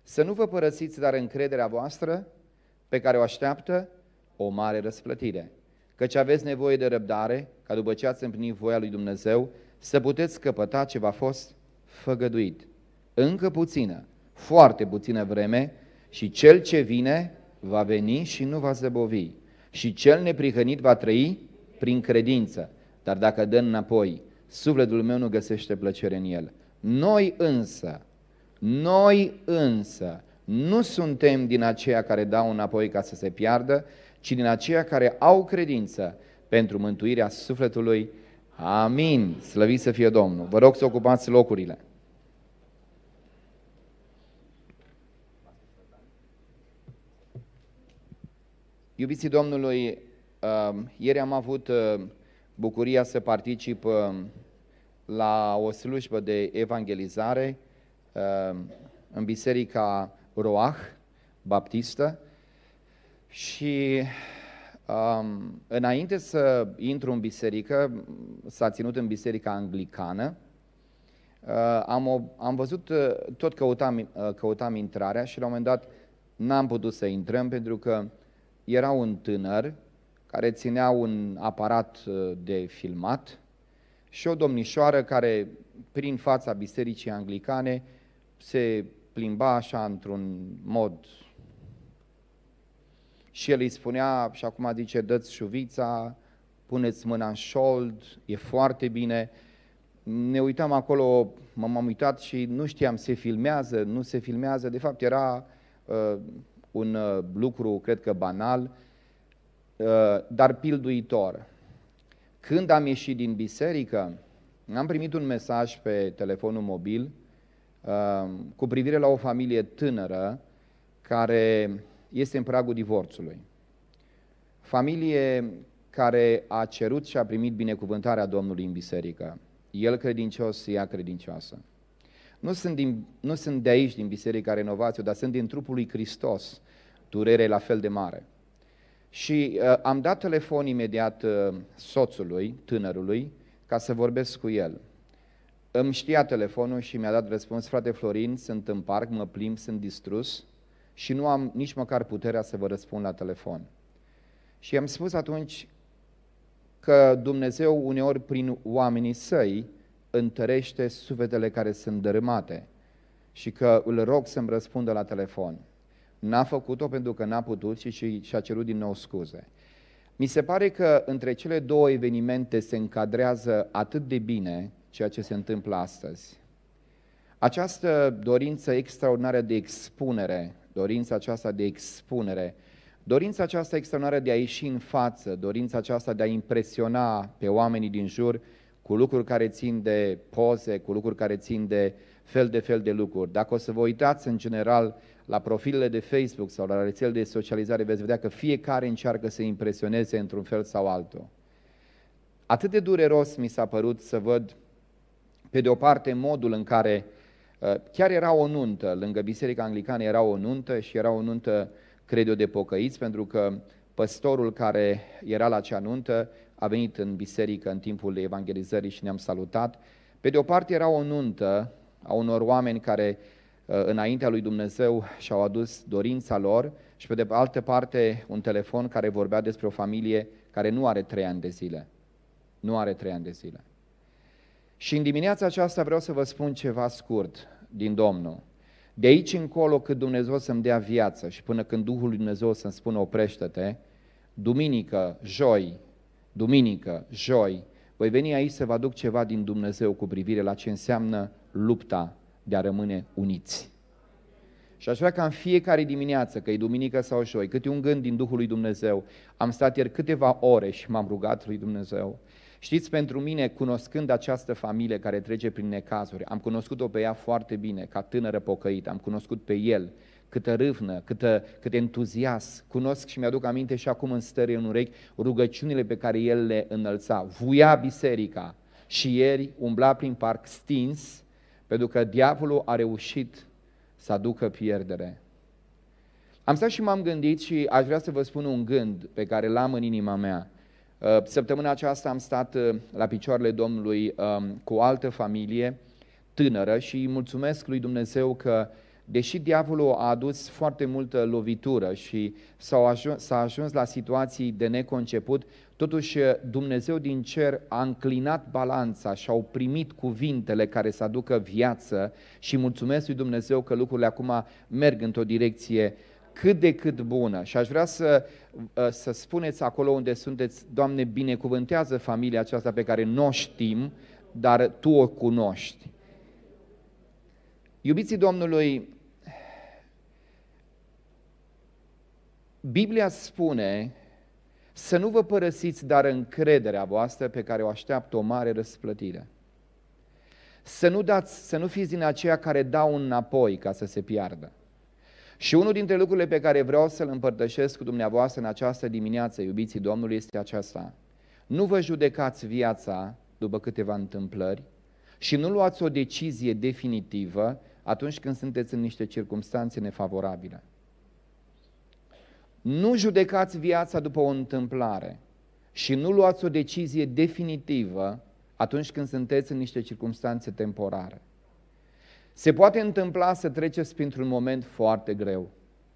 Să nu vă părăsiți, dar încrederea voastră, pe care o așteaptă o mare răsplătire. Căci aveți nevoie de răbdare, ca după ce ați împlinit voia lui Dumnezeu, să puteți căpăta ce v-a fost făgăduit. Încă puțină, foarte puțină vreme, și cel ce vine va veni și nu va zăbovi. Și cel neprihănit va trăi prin credință. Dar dacă dă înapoi, sufletul meu nu găsește plăcere în el. Noi însă nu suntem din aceia care dau înapoi ca să se piardă, ci din aceia care au credință pentru mântuirea sufletului. Amin. Slăvit să fie Domnul. Vă rog să ocupați locurile. Iubiții Domnului, ieri am avut bucuria să particip la o slujbă de evangelizare în biserica Roah Baptistă și înainte să intru în biserică, s-a ținut în biserica anglicană, am văzut, tot căutam intrarea și la un moment dat n-am putut să intrăm pentru că era un tânăr care ținea un aparat de filmat și o domnișoară care prin fața bisericii anglicane se plimba așa într-un mod. Și el îi spunea, și acum zice, dă-ți șuvița, puneți mâna în șold, e foarte bine. Ne uitam acolo, m-am uitat și nu știam, se filmează, nu se filmează. De fapt era un lucru, cred că banal, dar pilduitor. Când am ieșit din biserică, am primit un mesaj pe telefonul mobil cu privire la o familie tânără care este în pragul divorțului. Familie care a cerut și a primit binecuvântarea Domnului în biserică. El credincios, ea credincioasă. Nu sunt de aici, din Biserica Renovație, dar sunt din trupul lui Hristos. Durere la fel de mare. Și am dat telefon imediat soțului, tânărului, ca să vorbesc cu el. Îmi știa telefonul și mi-a dat răspuns: frate Florin, sunt în parc, mă plimb, sunt distrus și nu am nici măcar puterea să vă răspund la telefon. Și i-am spus atunci că Dumnezeu uneori prin oamenii săi întărește sufletele care sunt dărâmate și că îl rog să-mi răspundă la telefon. N-a făcut-o pentru că n-a putut și și-a cerut din nou scuze. Mi se pare că între cele două evenimente se încadrează atât de bine ceea ce se întâmplă astăzi. Această dorință extraordinară de expunere, dorința aceasta extraordinară de a ieși în față, dorința aceasta de a impresiona pe oamenii din jur cu lucruri care țin de poze, cu lucruri care țin de fel de lucruri. Dacă o să vă uitați în general la profilele de Facebook sau la rețelele de socializare, veți vedea că fiecare încearcă să impresioneze într-un fel sau altul. Atât de dureros mi s-a părut să văd, pe de o parte, modul în care chiar era o nuntă, lângă Biserica Anglicană era o nuntă și era o nuntă, cred eu, de pocăiți, pentru că păstorul care era la acea nuntă a venit în biserică în timpul evangelizării și ne-am salutat. Pe de o parte era o nuntă a unor oameni care înaintea lui Dumnezeu și-au adus dorința lor și pe de altă parte un telefon care vorbea despre o familie care nu are 3 ani de zile. Nu are 3 ani de zile. Și în dimineața aceasta vreau să vă spun ceva scurt din Domnul. De aici încolo, cât Dumnezeu să-mi dea viață și până când Duhul lui Dumnezeu să-mi spună oprește-te, duminică, joi, voi veni aici să vă aduc ceva din Dumnezeu cu privire la ce înseamnă lupta de a rămâne uniți. Și aș vrea ca în fiecare dimineață, că e duminică sau joi, câte un gând din Duhul lui Dumnezeu. Am stat ieri câteva ore și m-am rugat lui Dumnezeu. Știți, pentru mine, cunoscând această familie care trece prin necazuri, am cunoscut-o pe ea foarte bine, ca tânără pocăită, am cunoscut pe el, câtă râvnă, cât entuziasm, cunosc și mi-aduc aminte și acum în stări în urechi rugăciunile pe care el le înălța. Vuia biserica și ieri umbla prin parc stins, pentru că diavolul a reușit să aducă pierdere. Am stat și m-am gândit și aș vrea să vă spun un gând pe care l-am în inima mea. Săptămâna aceasta am stat la picioarele Domnului cu o altă familie tânără și îi mulțumesc lui Dumnezeu că deși diavolul a adus foarte multă lovitură și s-a ajuns la situații de neconceput, totuși Dumnezeu din cer a înclinat balanța și au primit cuvintele care să aducă viață și mulțumesc lui Dumnezeu că lucrurile acum merg într-o direcție cât de cât bună. Și aș vrea să spuneți acolo unde sunteți: Doamne, binecuvântează familia aceasta pe care nu o știm, dar Tu o cunoști. Iubiții Domnului, Biblia spune să nu vă părăsiți, dar încrederea voastră pe care o așteaptă o mare răsplătire. Să nu fiți din aceia care dau înapoi ca să se piardă. Și unul dintre lucrurile pe care vreau să-l împărtășesc cu dumneavoastră în această dimineață, iubiții Domnului, este aceasta: nu vă judecați viața după câteva întâmplări și nu luați o decizie definitivă atunci când sunteți în niște circumstanțe nefavorabile. Nu judecați viața după o întâmplare și nu luați o decizie definitivă atunci când sunteți în niște circumstanțe temporare. Se poate întâmpla să treceți printr-un moment foarte greu.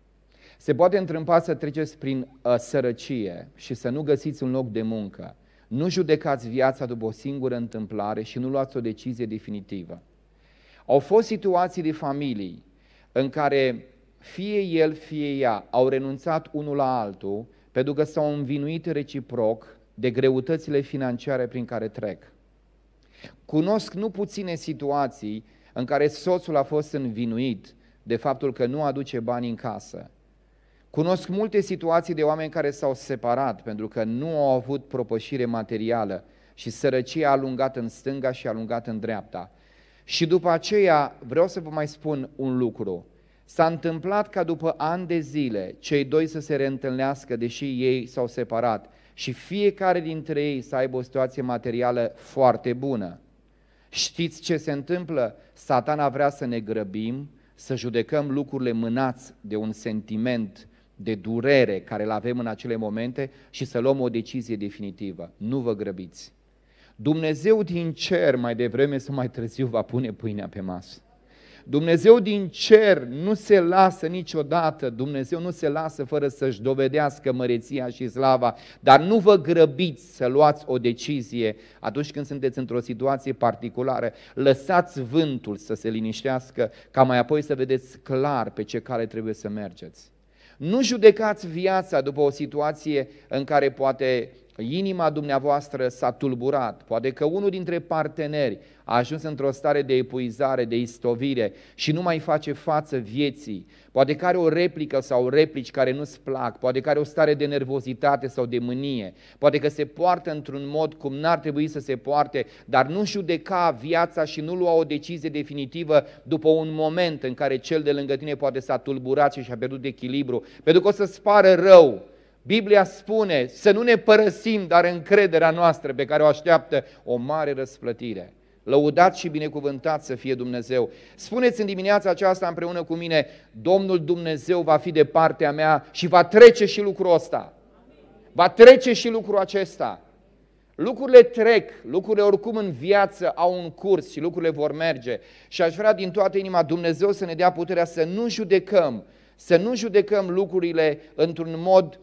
Se poate întâmpla să treceți prin sărăcie și să nu găsiți un loc de muncă. Nu judecați viața după o singură întâmplare și nu luați o decizie definitivă. Au fost situații de familii în care fie el, fie ea au renunțat unul la altul pentru că s-au învinuit reciproc de greutățile financiare prin care trec. Cunosc nu puține situații în care soțul a fost învinuit de faptul că nu aduce bani în casă. Cunosc multe situații de oameni care s-au separat pentru că nu au avut propășire materială și sărăcia a alungat în stânga și a alungat în dreapta. Și după aceea vreau să vă mai spun un lucru. S-a întâmplat ca după ani de zile cei doi să se reîntâlnească, deși ei s-au separat, și fiecare dintre ei să aibă o situație materială foarte bună. Știți ce se întâmplă? Satana vrea să ne grăbim, să judecăm lucrurile mânați de un sentiment de durere care îl avem în acele momente și să luăm o decizie definitivă. Nu vă grăbiți. Dumnezeu din cer mai devreme sau mai târziu va pune pâinea pe masă. Dumnezeu din cer nu se lasă niciodată, Dumnezeu nu se lasă fără să-și dovedească măreția și slava, dar nu vă grăbiți să luați o decizie atunci când sunteți într-o situație particulară. Lăsați vântul să se liniștească ca mai apoi să vedeți clar pe ce cale trebuie să mergeți. Nu judecați viața după o situație în care poate inima dumneavoastră s-a tulburat, poate că unul dintre parteneri a ajuns într-o stare de epuizare, de istovire și nu mai face față vieții, poate că are o replică sau replici care nu-ți plac, poate că are o stare de nervozitate sau de mânie, poate că se poartă într-un mod cum n-ar trebui să se poarte, dar nu judeca viața și nu lua o decizie definitivă după un moment în care cel de lângă tine poate s-a tulburat și și-a pierdut echilibru, pentru că o să-ți pară rău. Biblia spune să nu ne părăsim, dar încrederea noastră pe care o așteaptă o mare răsplătire. Lăudat și binecuvântat să fie Dumnezeu. Spuneți în dimineața aceasta împreună cu mine: Domnul Dumnezeu va fi de partea mea și va trece și lucrul ăsta. Va trece și lucrul acesta. Lucrurile trec, lucrurile oricum în viață au un curs și lucrurile vor merge. Și aș vrea din toată inima Dumnezeu să ne dea puterea să nu judecăm lucrurile într-un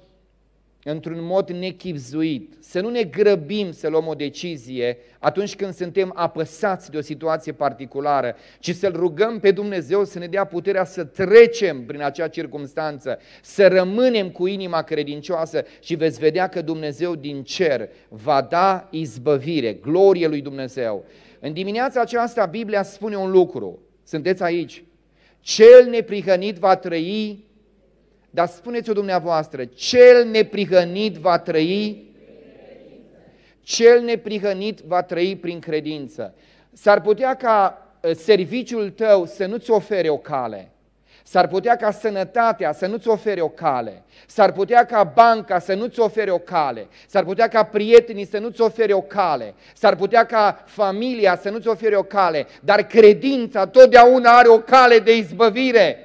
mod nechibzuit, să nu ne grăbim să luăm o decizie atunci când suntem apăsați de o situație particulară, ci să-L rugăm pe Dumnezeu să ne dea puterea să trecem prin acea circumstanță, să rămânem cu inima credincioasă și veți vedea că Dumnezeu din cer va da izbăvire, glorie lui Dumnezeu. În dimineața aceasta Biblia spune un lucru, sunteți aici: cel neprihănit va trăi. Dar spuneți-o dumneavoastră: cel neprihănit va trăi, cel neprihănit va trăi prin credință. S-ar putea ca serviciul tău să nu-ți ofere o cale, s-ar putea ca sănătatea să nu-ți ofere o cale, s-ar putea ca banca să nu-ți ofere o cale, s-ar putea ca prietenii să nu-ți ofere o cale, s-ar putea ca familia să nu-ți ofere o cale, dar credința totdeauna are o cale de izbăvire.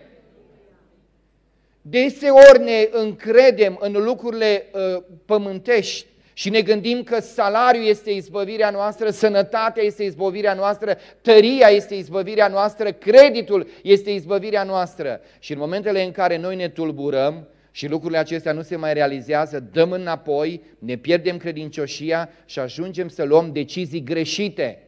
Deseori ne încredem în lucrurile pământești și ne gândim că salariul este izbăvirea noastră, sănătatea este izbăvirea noastră, tăria este izbăvirea noastră, creditul este izbăvirea noastră. Și în momentele în care noi ne tulburăm și lucrurile acestea nu se mai realizează, dăm înapoi, ne pierdem credincioșia și ajungem să luăm decizii greșite.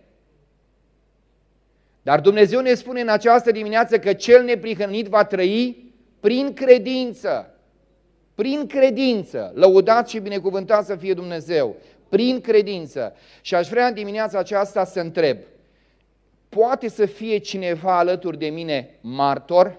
Dar Dumnezeu ne spune în această dimineață că cel neprihănit va trăi prin credință. Prin credință, lăudat și binecuvântat să fie Dumnezeu, prin credință. Și aș vrea în dimineața aceasta să întreb, poate să fie cineva alături de mine martor?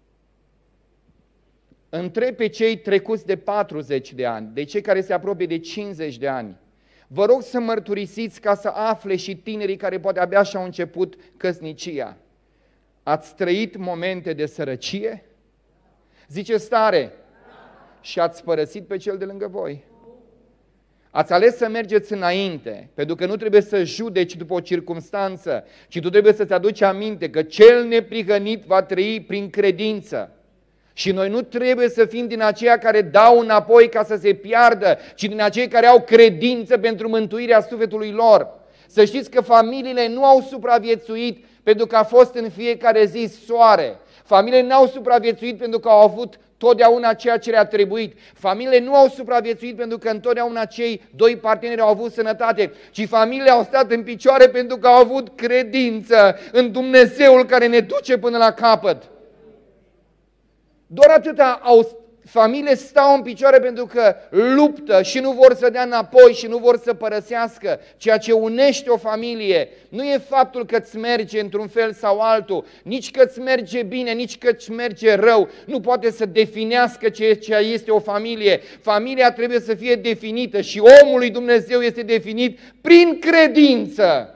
Întreb pe cei trecuți de 40 de ani, de cei care se apropie de 50 de ani. Vă rog să mărturisiți ca să afle și tinerii care poate abia și-au început căsnicia. Ați trăit momente de sărăcie? Ziceți tare. Și ați părăsit pe cel de lângă voi. Ați ales să mergeți înainte, pentru că nu trebuie să judeci după o circumstanță, ci tu trebuie să-ți aduci aminte că cel neprihănit va trăi prin credință. Și noi nu trebuie să fim din aceia care dau înapoi ca să se piardă, ci din aceia care au credință pentru mântuirea sufletului lor. Să știți că familiile nu au supraviețuit pentru că a fost în fiecare zi soare. Familiile nu au supraviețuit pentru că au avut totdeauna ceea ce le-a trebuit. Familiile nu au supraviețuit pentru că întotdeauna cei doi parteneri au avut sănătate, ci familiile au stat în picioare pentru că au avut credință în Dumnezeul care ne duce până la capăt. Doar atâta familiile stau în picioare pentru că luptă și nu vor să dea înapoi și nu vor să părăsească. Ceea ce unește o familie nu e faptul că îți merge într-un fel sau altul, nici că îți merge bine, nici că îți merge rău. Nu poate să definească ce este o familie. Familia trebuie să fie definită și omul lui Dumnezeu este definit prin credință.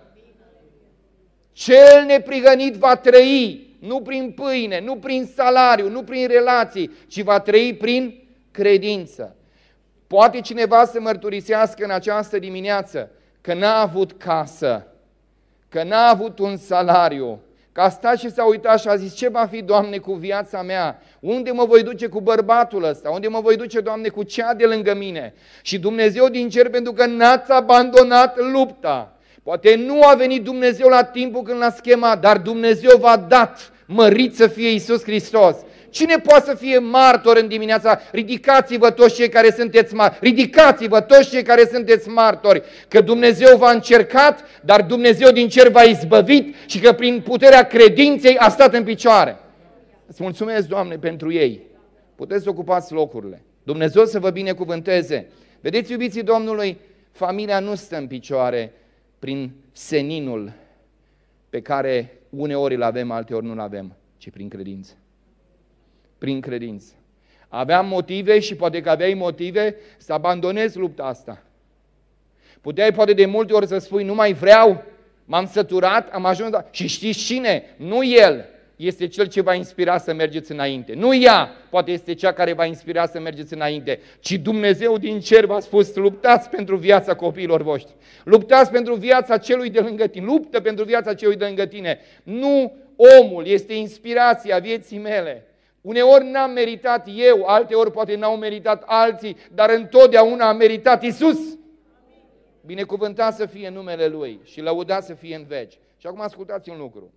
Cel neprihănit va trăi nu prin pâine, nu prin salariu, nu prin relații, ci va trăi prin credință. Poate cineva să mărturisească în această dimineață că n-a avut casă, că n-a avut un salariu, că a stat și s-a uitat și a zis, ce va fi, Doamne, cu viața mea? Unde mă voi duce cu bărbatul ăsta? Unde mă voi duce, Doamne, cu cea de lângă mine? Și Dumnezeu din cer, pentru că n-ați abandonat lupta. Poate nu a venit Dumnezeu la timpul când l-a chemat, dar Dumnezeu v-a dat, mărit să fie Iisus Hristos. Cine poate să fie martor în dimineața? Ridicați-vă toți cei care sunteți martori, ridicați-vă toți cei care sunteți martori, că Dumnezeu v-a încercat, dar Dumnezeu din cer v-a izbăvit și că prin puterea credinței a stat în picioare. Îți mulțumesc, Doamne, pentru ei. Puteți să ocupați locurile. Dumnezeu să vă binecuvânteze. Vedeți, iubiții Domnului, familia nu stă în picioare prin seninul pe care uneori îl avem, alteori nu-l avem, ci prin credință. Prin credință. Aveam motive și poate că aveai motive să abandonezi lupta asta. Puteai poate de multe ori să spui, nu mai vreau, m-am săturat, am ajuns, și știți cine? Nu el este cel ce va inspira să mergeți înainte. Nu ea poate este cea care va inspira să mergeți înainte, ci Dumnezeu din cer v-a spus, luptați pentru viața copiilor voștri. Luptați pentru viața celui de lângă tine. Luptă pentru viața celui de lângă tine. Nu omul este inspirația vieții mele. Uneori n-am meritat eu, alteori poate n-au meritat alții, dar întotdeauna a meritat Iisus. Binecuvântat să fie numele Lui și lăudat să fie în veci. Și acum ascultați un lucru.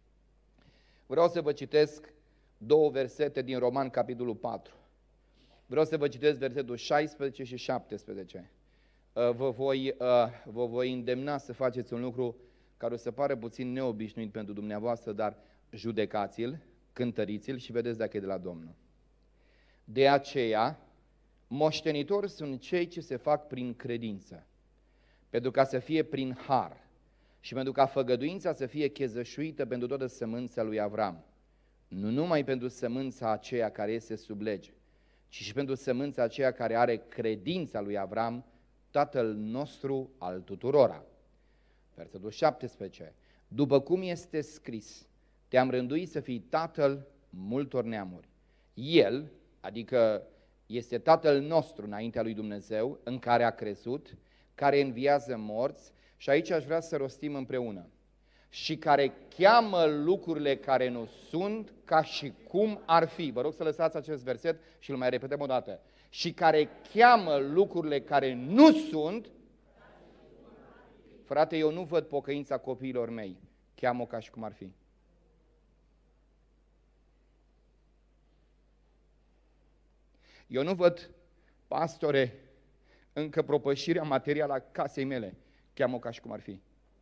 Vreau să vă citesc două versete din Roman, capitolul 4. Vreau să vă citesc versetul 16 și 17. Vă voi îndemna să faceți un lucru care o să pară puțin neobișnuit pentru dumneavoastră, dar judecați-l, cântăriți-l și vedeți dacă e de la Domnul. De aceea, moștenitori sunt cei ce se fac prin credință, pentru ca să fie prin har și pentru ca făgăduința să fie chezășuită pentru toată sămânța lui Avram, nu numai pentru sămânța aceea care este sub lege, ci și pentru sămânța aceea care are credința lui Avram, tatăl nostru al tuturora. Versetul 17. După cum este scris, te-am rânduit să fii tatăl multor neamuri. El, adică este tatăl nostru înaintea lui Dumnezeu, în care a crezut, care înviază morți, și aici aș vrea să rostim împreună. și care cheamă lucrurile care nu sunt ca și cum ar fi. Vă rog să lăsați acest verset și îl mai repetăm o dată. Și care cheamă lucrurile care nu sunt. Frate, eu nu văd pocăința copiilor mei. Cheamă-o ca și cum ar fi. Eu nu văd, pastore, încă propășirea materială a casei mele. Cheamă-o ca și cum ar fi.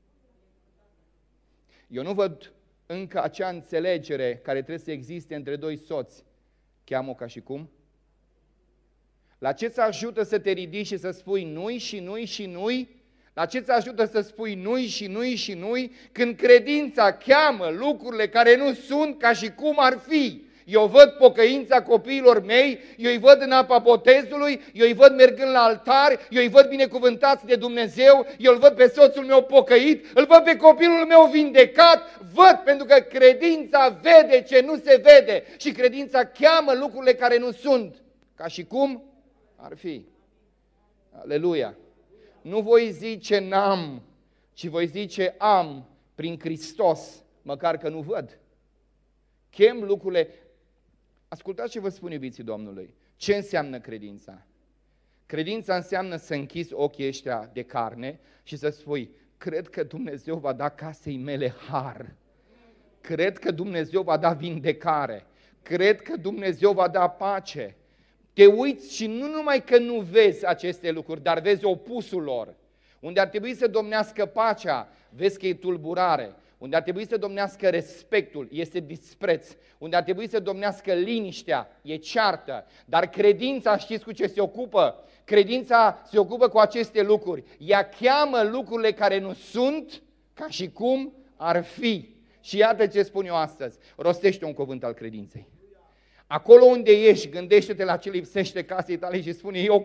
Eu nu văd încă acea înțelegere care trebuie să existe între doi soți. Cheamă-o ca și cum? La ce ți ajută să te ridici și să spui nu-i și nu-i și nu-i? La ce ți ajută să spui nu-i și nu-i și nu-i? Când credința cheamă lucrurile care nu sunt ca și cum ar fi. Eu văd pocăința copiilor mei, eu îi văd în apa botezului, eu îi văd mergând la altar, eu îi văd binecuvântați de Dumnezeu, eu îl văd pe soțul meu pocăit, îl văd pe copilul meu vindecat, văd pentru că credința vede ce nu se vede și credința cheamă lucrurile care nu sunt, ca și cum ar fi. Aleluia! Nu voi zice n-am, ci voi zice am prin Hristos, măcar că nu văd. Chem lucrurile. Ascultați ce vă spun, iubiții Domnului. Ce înseamnă credința? Credința înseamnă să închizi ochii ăștia de carne și să spui, cred că Dumnezeu va da casei mele har. Cred că Dumnezeu va da vindecare. Cred că Dumnezeu va da pace. Te uiți și nu numai că nu vezi aceste lucruri, dar vezi opusul lor. Unde ar trebui să domnească pacea, vezi că e tulburare. Unde ar trebui să domnească respectul, este dispreț. Unde ar trebui să domnească liniștea, e ceartă. Dar credința, știți cu ce se ocupă? Credința se ocupă cu aceste lucruri. Ea cheamă lucrurile care nu sunt ca și cum ar fi. Și iată ce spun eu astăzi. Rostește un cuvânt al credinței. Acolo unde ești, gândește-te la ce lipsește casei tale și spune, eu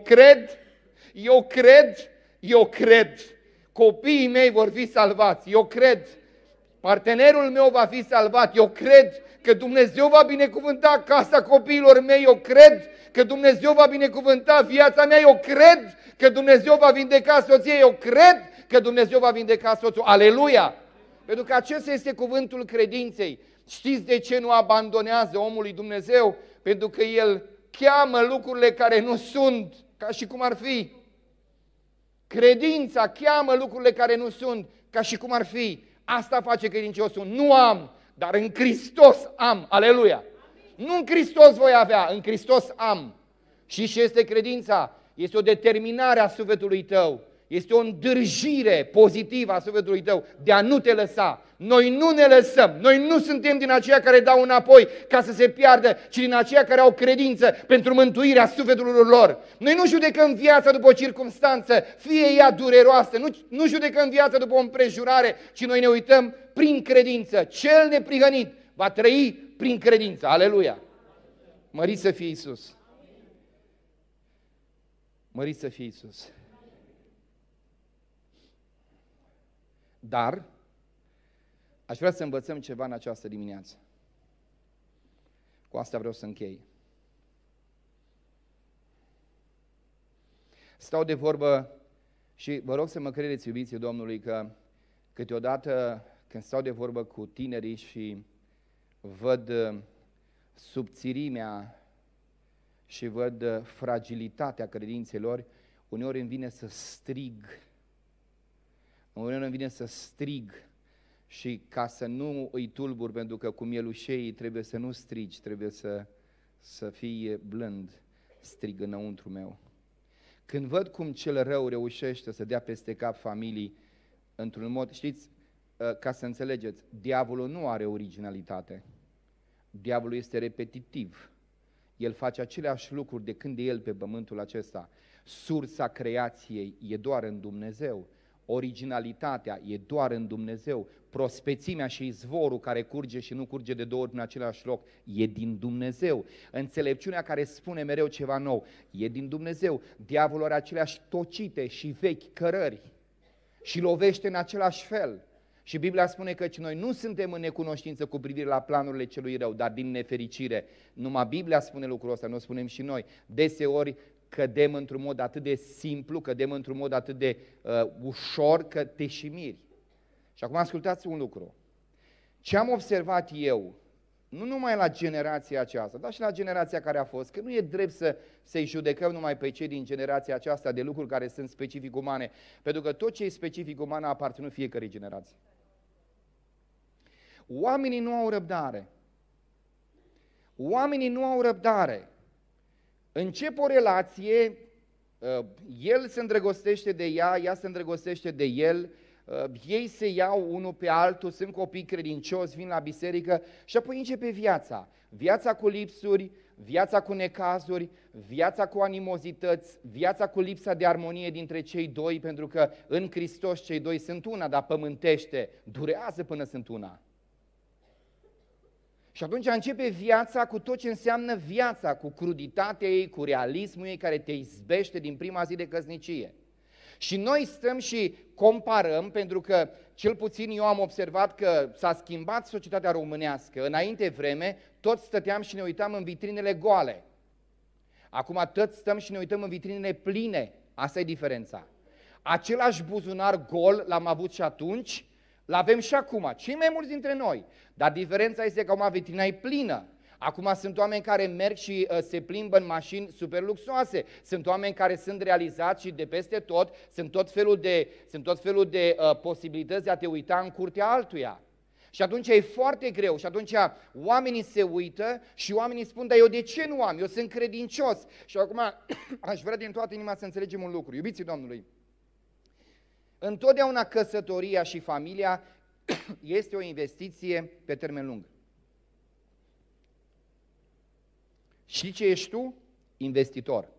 cred, copiii mei vor fi salvați, eu cred, partenerul meu va fi salvat, eu cred că Dumnezeu va binecuvânta casa copiilor mei, eu cred că Dumnezeu va binecuvânta viața mea, eu cred că Dumnezeu va vindeca soția, eu cred că Dumnezeu va vindeca soțul, aleluia! Pentru că acesta este cuvântul credinței. Știți de ce nu abandonează omul lui Dumnezeu? Pentru că el cheamă lucrurile care nu sunt, ca și cum ar fi. Credința cheamă lucrurile care nu sunt, ca și cum ar fi. Asta face credinciosul. Nu am, dar în Hristos am. Aleluia! Nu în Hristos voi avea, în Hristos am. Și ce este credința? Este o determinare a sufletului tău. Este o îndârjire pozitivă a sufletului tău de a nu te lăsa. Noi nu ne lăsăm. Noi nu suntem din aceia care dau înapoi ca să se piardă, ci din aceia care au credință pentru mântuirea sufletului lor. Noi nu judecăm viața după o circumstanță, fie ea dureroasă, nu judecăm viața după o împrejurare, ci noi ne uităm prin credință. Cel neprihănit va trăi prin credință. Aleluia! Mărit să fie Iisus! Mărit să fie Iisus! Dar aș vrea să învățăm ceva în această dimineață. Cu asta vreau să închei. Stau de vorbă și vă rog să mă credeți, iubiții Domnului, că câteodată când stau de vorbă cu tinerii și văd subțirimea și văd fragilitatea credinței lor, uneori îmi vine să strig. Uneori îmi vine să strig și ca să nu îi tulbur, pentru că cu mielușei trebuie să nu strigi, trebuie să fii blând, strig înăuntru meu. Când văd cum cel rău reușește să dea peste cap familii într-un mod, știți, ca să înțelegeți, diavolul nu are originalitate, diavolul este repetitiv, el face aceleași lucruri de când e el pe pământul acesta. Sursa creației e doar în Dumnezeu. Originalitatea e doar în Dumnezeu, prospețimea și izvorul care curge și nu curge de două ori în același loc e din Dumnezeu, înțelepciunea care spune mereu ceva nou e din Dumnezeu, diavolul are aceleași tocite și vechi cărări și lovește în același fel. Și Biblia spune că noi nu suntem în necunoștință cu privire la planurile celui rău, dar din nefericire. Numai Biblia spune lucrul ăsta, nu o spunem și noi. Deseori cădem într-un mod atât de simplu, cădem într-un mod atât de ușor că te și miri. Și acum ascultați un lucru. Ce am observat eu, nu numai la generația aceasta, dar și la generația care a fost, că nu e drept să-i judecăm numai pe cei din generația aceasta de lucruri care sunt specific umane, pentru că tot ce e specific uman a aparținut fiecărei generații. Oamenii nu au răbdare. Oamenii nu au răbdare. Încep o relație, el se îndrăgostește de ea se îndrăgostește de el, ei se iau unul pe altul, sunt copii credincioși, vin la biserică și apoi începe viața. Viața cu lipsuri, viața cu necazuri, viața cu animozități, viața cu lipsa de armonie dintre cei doi, pentru că în Hristos cei doi sunt una, dar pământește, durează până sunt una. Și atunci începe viața cu tot ce înseamnă viața, cu cruditatea ei, cu realismul ei care te izbește din prima zi de căsnicie. Și noi stăm și comparăm, pentru că cel puțin eu am observat că s-a schimbat societatea românească. Înainte vreme, toți stăteam și ne uitam în vitrinele goale. Acum toți stăm și ne uităm în vitrinele pline. Asta e diferența. Același buzunar gol l-am avut și atunci, l-avem și acum, cei mai mulți dintre noi. Dar diferența este că acum vitrina e plină. Acum sunt oameni care merg și se plimbă în mașini super luxoase. Sunt oameni care sunt realizați și de peste tot sunt tot felul de posibilități de a te uita în curtea altuia. Și atunci e foarte greu și atunci oamenii se uită și oamenii spun, dar eu de ce nu am? Eu sunt credincios. Și acum aș vrea din toată inima să înțelegem un lucru. Iubiții Domnului, întotdeauna căsătoria și familia este o investiție pe termen lung. Și ce ești tu? Investitor.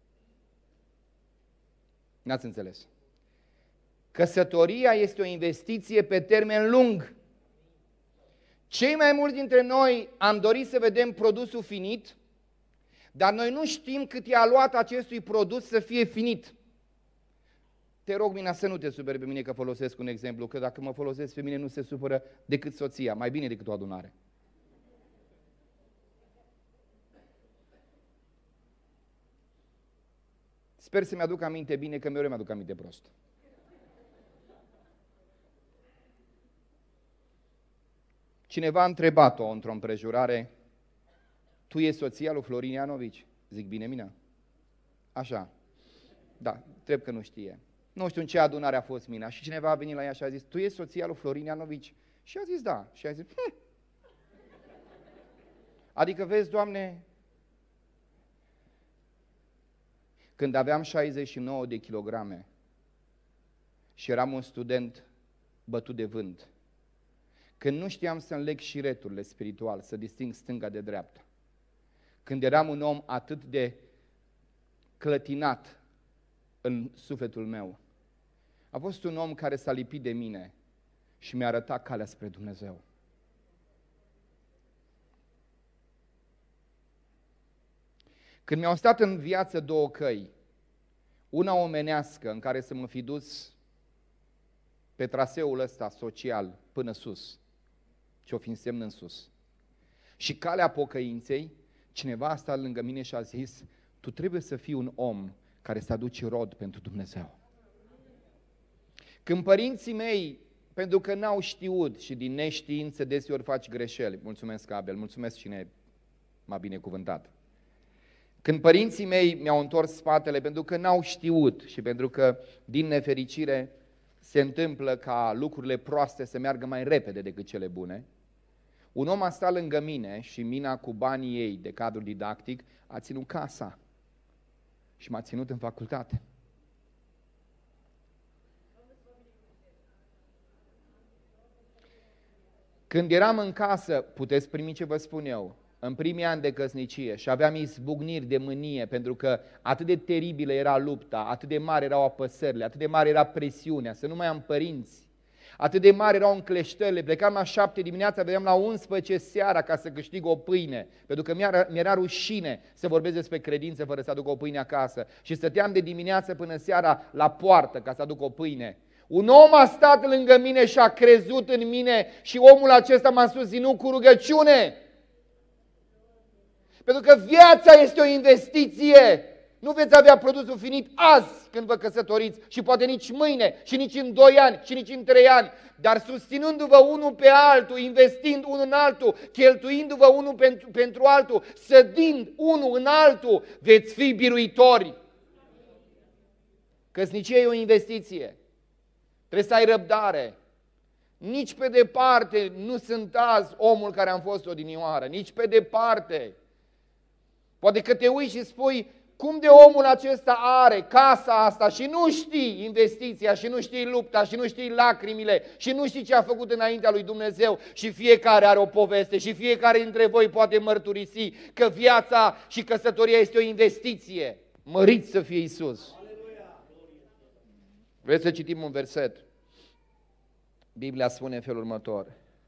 N-ați înțeles. Căsătoria este o investiție pe termen lung. Cei mai mulți dintre noi am dorit să vedem produsul finit, dar noi nu știm cât i-a luat acestui produs să fie finit. Te rog, Mina, să nu te superi pe mine că folosesc un exemplu, că dacă mă folosesc pe mine nu se supără decât soția, mai bine decât o adunare. Sper să mi-aduc aminte bine, că mereu mi-aduc aminte prost. Cineva a întrebat-o într-o împrejurare, tu ești soția lui Florin Ianovici? Zic, bine, Mina? Așa. Da, trebuie că nu știe. Nu știu în ce adunare a fost Mina. Și cineva a venit la ea și a zis, tu ești soția lui Florin Ianovici? Și a zis, da. Și a zis, Adică, vezi, Doamne, când aveam 69 de kilograme și eram un student bătut de vânt, când nu știam să înleg șireturile spiritual, să disting stânga de dreapta, când eram un om atât de clătinat în sufletul meu, a fost un om care s-a lipit de mine și mi-a arătat calea spre Dumnezeu. Când mi-au stat în viață două căi, una omenească în care să mă fi dus pe traseul ăsta social până sus, ce o fi însemn în sus, și calea pocăinței, cineva a stat lângă mine și a zis, tu trebuie să fii un om care să aduci rod pentru Dumnezeu. Când părinții mei, pentru că n-au știut și din neștiință deseori faci greșeli, mulțumesc Abel, mulțumesc cine m-a binecuvântat. Când părinții mei mi-au întors spatele pentru că n-au știut și pentru că, din nefericire, se întâmplă ca lucrurile proaste să meargă mai repede decât cele bune, un om a stat lângă mine și Mina, cu banii ei de cadru didactic, a ținut casa și m-a ținut în facultate. Când eram în casă, puteți primi ce vă spun eu, în primii ani de căsnicie și aveam izbucniri de mânie pentru că atât de teribilă era lupta, atât de mari erau apăsările, atât de mare era presiunea, să nu mai am părinți, atât de mari erau încleștările, plecam la 7 dimineața, vedeam la 11 seara ca să câștig o pâine, pentru că mi-era rușine să vorbesc despre credință fără să aduc o pâine acasă și stăteam de dimineață până seara la poartă ca să aduc o pâine. Un om a stat lângă mine și a crezut în mine și omul acesta m-a susținut cu rugăciune. Pentru că viața este o investiție. Nu veți avea produsul finit azi când vă căsătoriți și poate nici mâine și nici în 2 ani și nici în 3 ani, dar susținându-vă unul pe altul, investind unul în altul, cheltuindu-vă unul pentru altul, sădind unul în altul, veți fi biruitori. Căsnicia e o investiție. Trebuie să ai răbdare. Nici pe departe nu sunt azi omul care am fost odinioară, nici pe departe. Poate că te uiți și spui, cum de omul acesta are casa asta și nu știi investiția și nu știi lupta și nu știi lacrimile și nu știi ce a făcut înaintea lui Dumnezeu și fiecare are o poveste și fiecare dintre voi poate mărturisi că viața și căsătoria este o investiție. Măriți să fie Iisus! Vreți să citim un verset? Biblia spune în felul următor.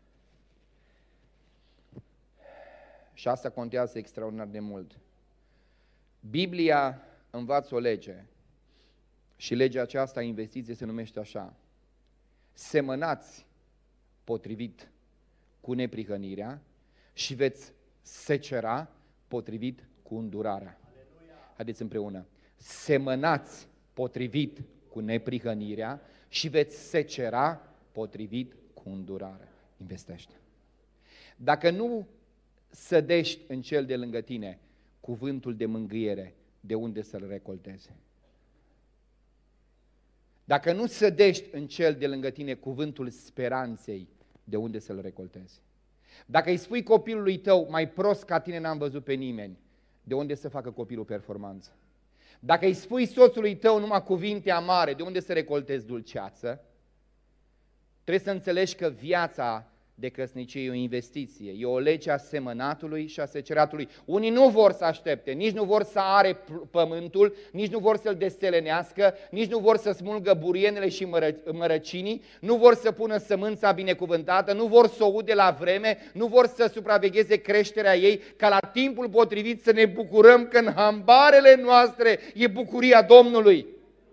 Și asta contează extraordinar de mult. Biblia învață o lege și legea aceasta a investiției se numește așa. Semănați potrivit cu neprihănirea și veți secera potrivit cu îndurarea. Haideți împreună. Semănați potrivit cu neprihănirea și veți secera potrivit cu îndurarea. Investește. Dacă nu sădești în cel de lângă tine cuvântul de mângâiere, de unde să-l recoltezi? Dacă nu sădești în cel de lângă tine cuvântul speranței, de unde să-l recoltezi? Dacă îi spui copilului tău, mai prost ca tine n-am văzut pe nimeni, de unde să facă copilul performanță? Dacă îi spui soțului tău numai cuvinte amare, de unde să recoltezi dulceață? Trebuie să înțelegi că viața de căsnicie e o investiție, e o lege a semănatului și a seceratului. Unii nu vor să aștepte, nici nu vor să are pământul, nici nu vor să-l destelenească, nici nu vor să smulgă burienele și mărăcinii, nu vor să pună sămânța binecuvântată, nu vor să o ude la vreme, nu vor să supravegheze creșterea ei, ca la timpul potrivit să ne bucurăm că în hambarele noastre e bucuria Domnului.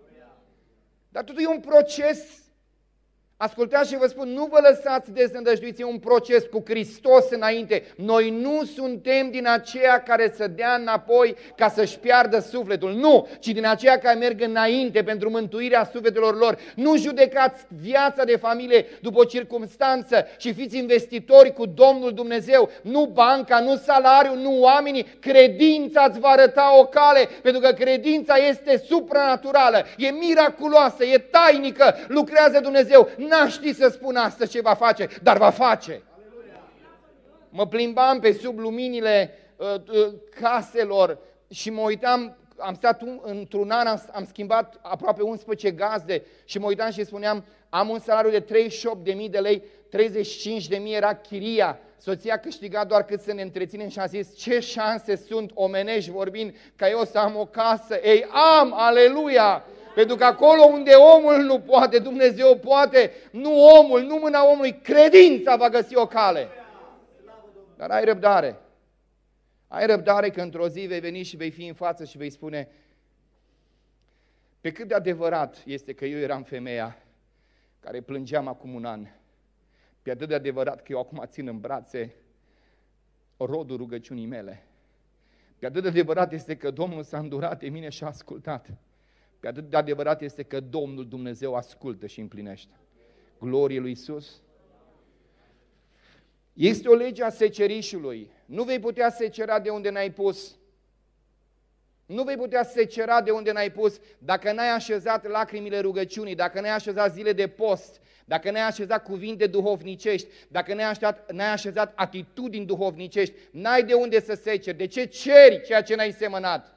Dar totul e un proces. Ascultați și vă spun, nu vă lăsați deznădăjduiți, e un proces cu Hristos înainte. Noi nu suntem din aceia care să dea înapoi ca să-și piardă sufletul, nu, ci din aceia care merg înainte pentru mântuirea sufletelor lor. Nu judecați viața de familie după o circumstanță și fiți investitori cu Domnul Dumnezeu, nu banca, nu salariul, nu oamenii, credința îți va arăta o cale, pentru că credința este supranaturală, e miraculoasă, e tainică, lucrează Dumnezeu. N-aș ști să spun astăzi ce va face, dar va face. Mă plimbam pe sub luminile caselor și mă uitam, am stat într-un an, am schimbat aproape 11 gazde și mă uitam și spuneam, am un salariu de 38.000 de lei, 35.000 era chiria, soția câștiga doar cât să ne întreținem și a zis, ce șanse sunt omenești vorbind ca eu să am o casă? Ei, am, aleluia! Pentru că acolo unde omul nu poate, Dumnezeu poate, nu omul, nu mâna omului, credința va găsi o cale. Dar ai răbdare. Ai răbdare că într-o zi vei veni și vei fi în față și vei spune, pe cât de adevărat este că eu eram femeia care plângeam acum un an, pe atât de adevărat că eu acum țin în brațe rodul rugăciunii mele. Pe atât de adevărat este că Domnul s-a îndurat de mine și a ascultat. Pe atât de adevărat este că Domnul Dumnezeu ascultă și împlinește. Glorie lui Iisus. Este o lege a secerișului. Nu vei putea secera de unde n-ai pus. Nu vei putea secera de unde n-ai pus dacă n-ai așezat lacrimile rugăciunii, dacă n-ai așezat zile de post, dacă n-ai așezat cuvinte duhovnicești, dacă n-ai așezat atitudini duhovnicești, n-ai de unde să seceri. De ce ceri ceea ce n-ai semănat?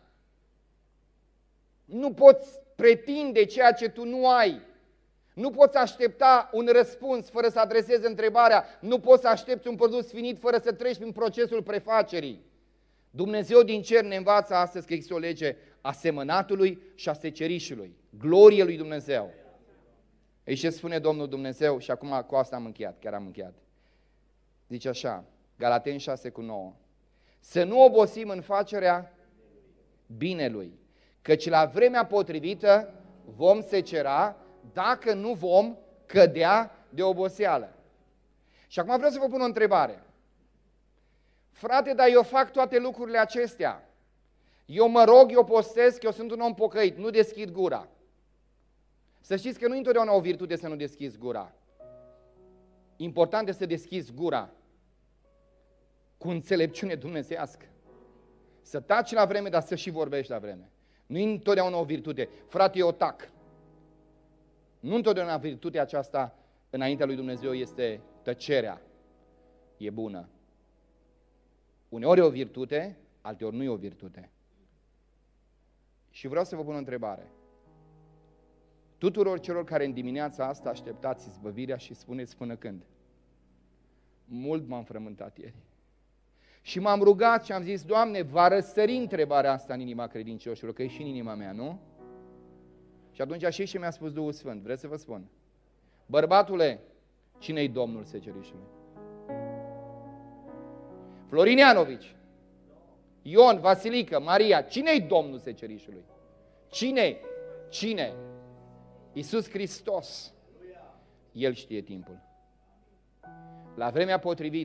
Nu poți pretinde ceea ce tu nu ai. Nu poți aștepta un răspuns fără să adresezi întrebarea. Nu poți să aștepți un produs finit fără să treci prin procesul prefacerii. Dumnezeu din cer ne învață astăzi că există o lege a semănatului și a secerișului. Glorie lui Dumnezeu. Ei, ce spune Domnul Dumnezeu? Și acum cu asta am încheiat, chiar am încheiat. Zice așa, Galateni 6:9. Să nu obosim în facerea binelui, căci la vremea potrivită vom secera dacă nu vom cădea de oboseală. Și acum vreau să vă pun o întrebare. Frate, dar eu fac toate lucrurile acestea. Eu mă rog, eu postesc, eu sunt un om pocăit, nu deschid gura. Să știți că nu întotdeauna o virtute să nu deschizi gura. Important este să deschizi gura cu înțelepciune dumnezeiască. Să taci la vreme, dar să și vorbești la vreme. Nu e întotdeauna o virtute. Frate, eu tac. Nu întotdeauna virtutea aceasta înaintea lui Dumnezeu este tăcerea. E bună. Uneori e o virtute, alteori nu e o virtute. Și vreau să vă pun o întrebare. Tuturor celor care în dimineața asta așteptați izbăvirea și spuneți până când? Mult m-am frământat ieri. Și m-am rugat și am zis, Doamne, va răsări întrebarea asta în inima credincioșilor, că e și în inima mea, nu? Și atunci așa și mi-a spus Duhul Sfânt, vreți să vă spun? Bărbatule, cine-i Domnul secerișului? Florin Ianovici, Ion, Vasilică, Maria, cine-i Domnul secerișului? Cine? Iisus Hristos. El știe timpul. La vremea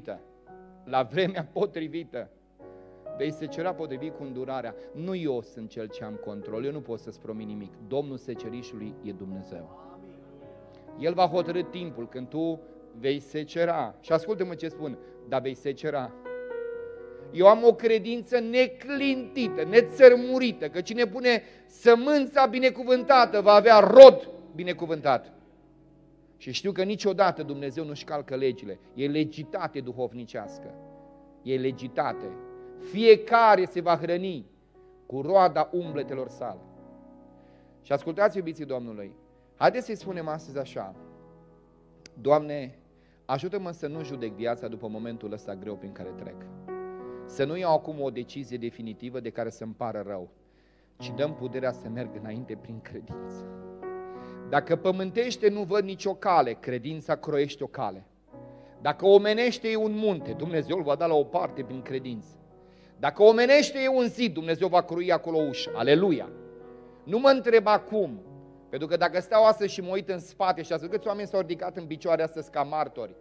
potrivită, vei secera potrivit cu îndurarea. Nu eu sunt cel ce am control, eu nu pot să-ți promit nimic. Domnul secerișului e Dumnezeu. El va hotărî timpul când tu vei secera. Și ascultă-mă ce spun, dar vei secera. Eu am o credință neclintită, nețărmurită, că cine pune sămânța binecuvântată va avea rod binecuvântat. Și știu că niciodată Dumnezeu nu-și calcă legile. E legitate duhovnicească. E legitate. Fiecare se va hrăni cu roada umbletelor sale. Și ascultați, iubiții Domnului, haideți să-i spunem astăzi așa: Doamne, ajută-mă să nu judec viața după momentul ăsta greu prin care trec. Să nu iau acum o decizie definitivă de care să-mi pară rău, ci dăm puterea să merg înainte prin credință. Dacă pământește nu văd nicio cale, credința croiește o cale. Dacă omenește e un munte, Dumnezeu îl va da la o parte prin credință. Dacă omenește e un zid, Dumnezeu va crui acolo o ușă. Aleluia! Nu mă întreb acum, pentru că dacă stau astăzi și mă uit în spate și câți oameni s-au ridicat în picioare astăzi ca martori,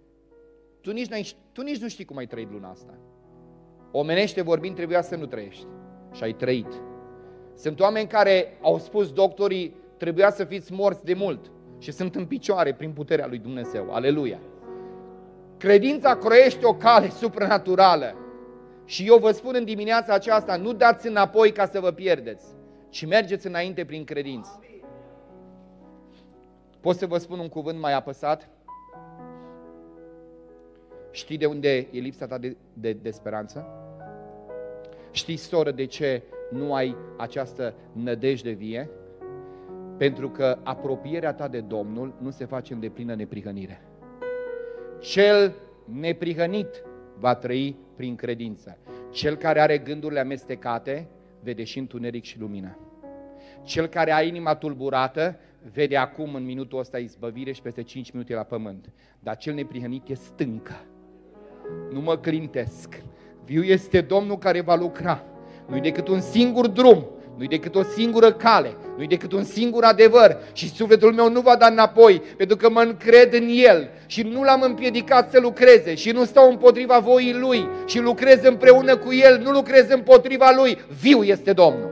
tu nici nu știi cum ai trăit luna asta. Omenește vorbind, trebuia să nu trăiești. Și ai trăit. Sunt oameni care au spus doctorii, trebuia să fiți morți de mult. Și sunt în picioare prin puterea lui Dumnezeu. Aleluia! Credința croiește o cale supranaturală. Și eu vă spun în dimineața aceasta, nu dați înapoi ca să vă pierdeți, ci mergeți înainte prin credință. Pot să vă spun un cuvânt mai apăsat? Știi de unde e lipsa ta de speranță? Știi, soră, de ce nu ai această nădejde vie? Pentru că apropierea ta de Domnul nu se face în deplină neprihănire. Cel neprihănit va trăi prin credință. Cel care are gândurile amestecate vede și întuneric și lumină. Cel care are inima tulburată vede acum în minutul ăsta izbăvire și peste 5 minute la pământ. Dar cel neprihănit e stâncă. Nu mă clintesc. Viu este Domnul care va lucra. Nu-i decât un singur drum, nu-i decât o singură cale, nu-i decât un singur adevăr și sufletul meu nu va da înapoi, pentru că mă încred în El și nu l-am împiedicat să lucreze și nu stau împotriva voii Lui și lucrez împreună cu El, nu lucrez împotriva Lui. Viu este Domnul.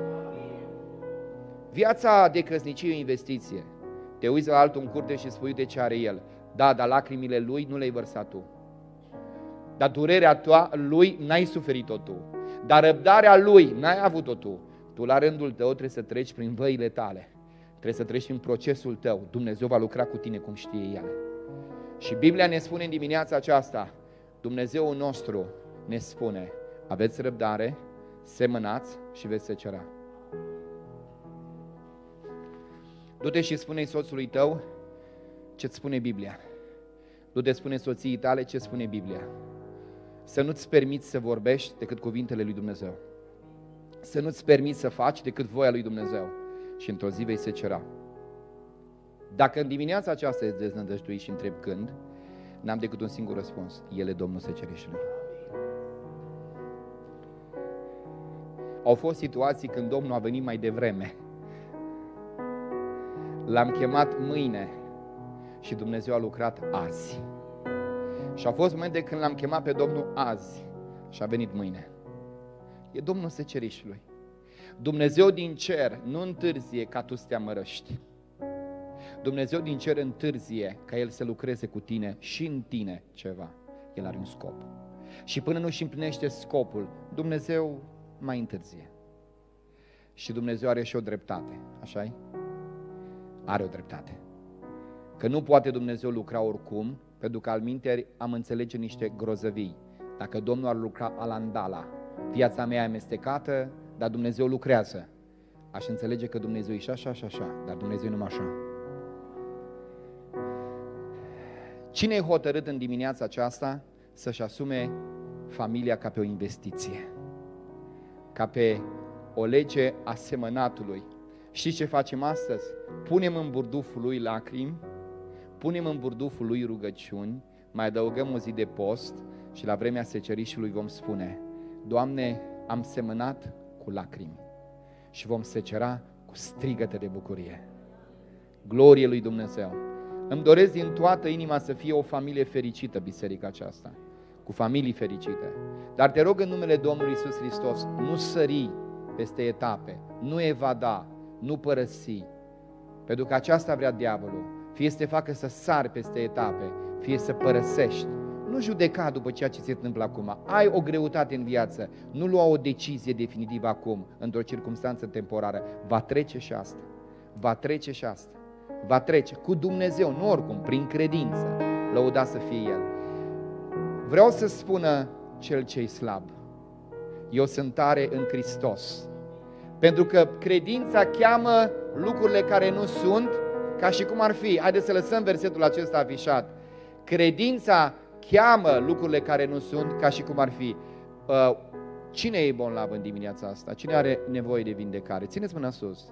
Viața de căsnicie e o investiție. Te uiți la altul în curte și spui de ce are el. Da, dar lacrimile lui nu le-ai vărsat tu. Dar durerea lui n-ai suferit-o tu. Dar răbdarea lui n-ai avut-o tu. Tu la rândul tău trebuie să treci prin văile tale. Trebuie să treci prin procesul tău. Dumnezeu va lucra cu tine cum știe El. Și Biblia ne spune în dimineața aceasta, Dumnezeul nostru ne spune, aveți răbdare, semănați și veți secera. Du-te și spune-i soțului tău ce-ți spune Biblia. Du-te spune soției tale ce spune Biblia. Să nu-ți permiți să vorbești decât cuvintele lui Dumnezeu. Să nu-ți permiți să faci decât voia lui Dumnezeu. Și într-o zi vei secera. Dacă în dimineața aceasta ești deznădăjduit și întrebi când, n-am decât un singur răspuns. El e Domnul secerișului. Au fost situații când Domnul a venit mai devreme. L-am chemat mâine și Dumnezeu a lucrat azi. Și au fost momente când l-am chemat pe Domnul azi și a venit mâine. E Domnul secerișului. Dumnezeu din cer nu întârzie ca tu să te amărăști. Dumnezeu din cer întârzie ca El să lucreze cu tine și în tine ceva. El are un scop. Și până nu-și împlinește scopul, Dumnezeu mai întârzie. Și Dumnezeu are și o dreptate, așa-i? Are o dreptate. Că nu poate Dumnezeu lucra oricum, pentru că alminteri am înțelege niște grozăvii. Dacă Domnul ar lucra alandala, viața mea e amestecată, dar Dumnezeu lucrează. Aș înțelege că Dumnezeu e și așa, și așa, dar Dumnezeu numai așa. Cine e hotărât în dimineața aceasta să-și asume familia ca pe o investiție? Ca pe o lege a semănatului. Știți ce facem astăzi? Punem în burduful lui lacrimi, punem în burduful lui rugăciuni, mai adăugăm o zi de post și la vremea secerișului vom spune: Doamne, am semănat cu lacrimi și vom secera cu strigăte de bucurie. Glorie lui Dumnezeu! Îmi doresc din toată inima să fie o familie fericită, biserica aceasta, cu familii fericite. Dar te rog în numele Domnului Iisus Hristos, nu sări peste etape, nu evada, nu părăsi, pentru că aceasta vrea diavolul, fie să te facă să sari peste etape, fie să părăsești. Nu judeca după ceea ce se întâmplă acum. Ai o greutate în viață, nu lua o decizie definitivă acum, într-o circunstanță temporară. Va trece și asta. Va trece și asta. Va trece cu Dumnezeu, nu oricum, prin credință. Lăudat să fie El. Vreau să spună cel ce-i slab: eu sunt tare în Hristos. Pentru că credința cheamă lucrurile care nu sunt ca și cum ar fi. Haideți să lăsăm versetul acesta afișat. Credința cheamă lucrurile care nu sunt ca și cum ar fi. Cine e bolnav în dimineața asta? Cine are nevoie de vindecare? Țineți mâna sus.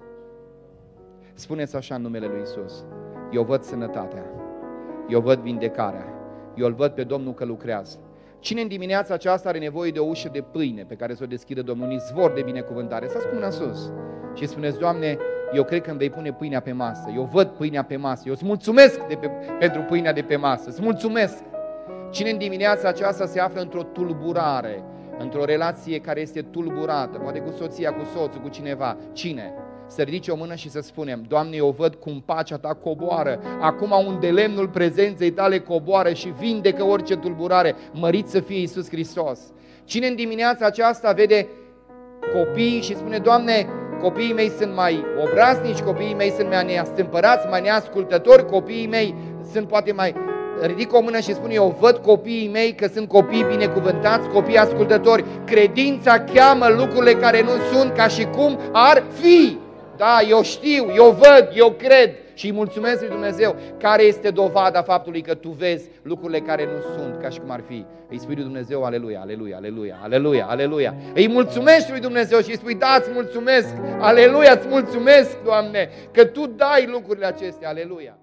Spuneți așa în numele lui Iisus: eu văd sănătatea, eu văd vindecarea, eu îl văd pe Domnul că lucrează. Cine în dimineața aceasta are nevoie de o ușă de pâine pe care să o deschidă Domnul, un izvor de binecuvântare, să spună sus și spuneți: Doamne, eu cred că îmi vei pune pâinea pe masă, eu văd pâinea pe masă, eu îți mulțumesc pentru pâinea de pe masă, îți mulțumesc. Cine în dimineața aceasta se află într-o tulburare, într-o relație care este tulburată, poate cu soția, cu soțul, cu cineva, cine? Să ridice o mână și să spunem: Doamne, eu văd cum pacea Ta coboară, acum unde lemnul prezenței Tale coboară și vindecă orice tulburare, mărit să fie Iisus Hristos. Cine în dimineața aceasta vede copii și spune: Doamne, copiii mei sunt mai obraznici, copiii mei sunt mai neastâmpărați, mai neascultători, copiii mei sunt poate mai... Ridic o mână și spune: eu văd copiii mei că sunt copii binecuvântați, copii ascultători. Credința cheamă lucrurile care nu sunt ca și cum ar fi. Da, eu știu, eu văd, eu cred și îi mulțumesc lui Dumnezeu. Care este dovada faptului că tu vezi lucrurile care nu sunt ca și cum ar fi? Îi spui lui Dumnezeu: aleluia, aleluia, aleluia, aleluia, aleluia. Îi mulțumești lui Dumnezeu și îi spui: da, îți mulțumesc, aleluia, îți mulțumesc, Doamne, că Tu dai lucrurile acestea, aleluia.